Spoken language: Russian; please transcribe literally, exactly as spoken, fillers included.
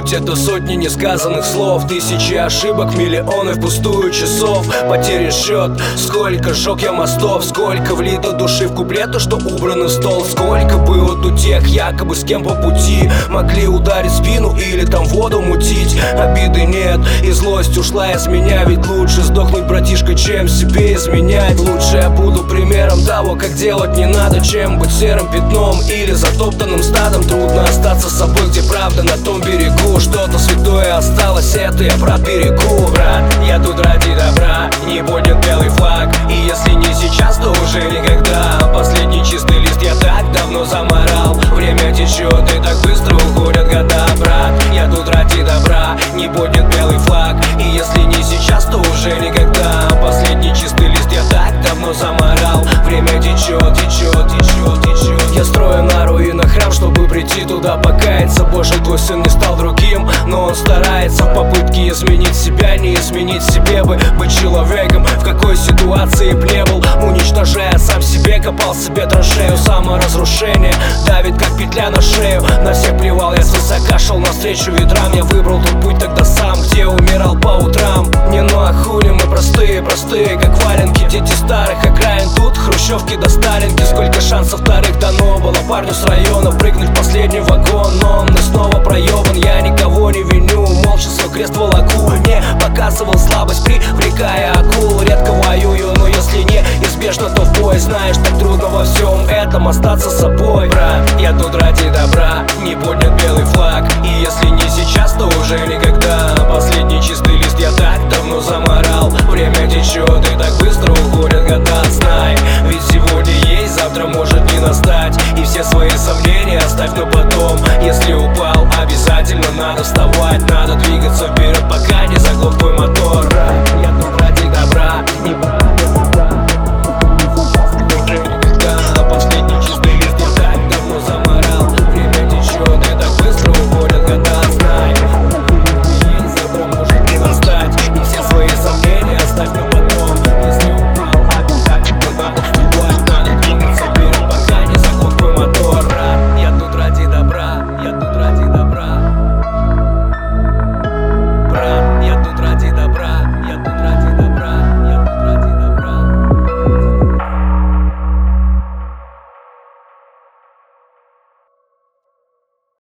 Путь — это сотни несказанных слов, тысячи ошибок, миллионы впустую часов. Потери счет, сколько сжег я мостов, сколько влито души в куплеты, что убраны в стол. Сколько было тут тех, якобы с кем по пути могли ударить в спину или там воду мутить. Обиды нет, и злость ушла из меня, ведь лучше сдохнуть, братишка, чем себе изменять. Лучше я буду примером того, как делать не надо, чем быть серым пятном или затоптанным стадом. Трудно остаться собой, где правда на том берегу. Что-то святое осталось, это я про берегу. Брат, я тут ради добра, не поднят белый флаг, и если не сейчас, то уже никогда. Последний чистый лист я так давно заморал. Время течет, и так быстро уходят года. Брат, я тут ради добра, не поднят белый флаг, и если не сейчас, то уже никогда. Последний чистый лист я так давно заморал. Время течет, течет, течет, течет. Я строю на руинах храм, чтобы прийти туда покаяться. Больше твой сын не стал другим, но он старается в попытке изменить себя. Не изменить себе бы, быть человеком, в какой ситуации б не был. Уничтожая сам себе, копал себе траншею. Саморазрушение давит, как петля на шею. На всех плевал, я свысока шел навстречу ветрам. Я выбрал тот путь тогда сам, где умирал по утрам. Не ну а хули, мы простые, простые, как валенки. Дети старых окраин, тут хрущевки до Сталинки. Сколько шансов вторых дано было парню с района прыгнуть в последний вагон, но он снова проебан. Я никого не виню, молча свой крест волоку. Не показывал слабость, привлекая акул. Редко воюю, но если не неизбежно, то в бой. Знаешь, так трудно во всем этом остаться собой. Брат, я тут ради добра, не поднят белый флаг, и если не сейчас, то уже никогда. Последний чистый лист я так давно заморал. Время течет, и так быстро уходят года. Знай, ведь сегодня есть, завтра может не настать. И все свои сомнения оставь на потом. Если упал, обязательно надо вставать. Надо двигаться вперед, пока не заглох твой мотор.